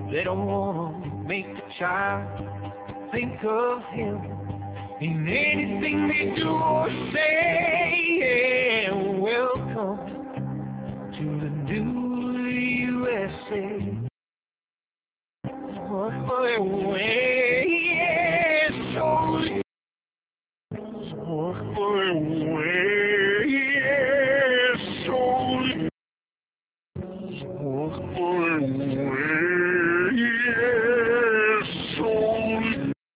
They don't want to make the child think of him in anything they do or say. Yeah, welcome to the new USA.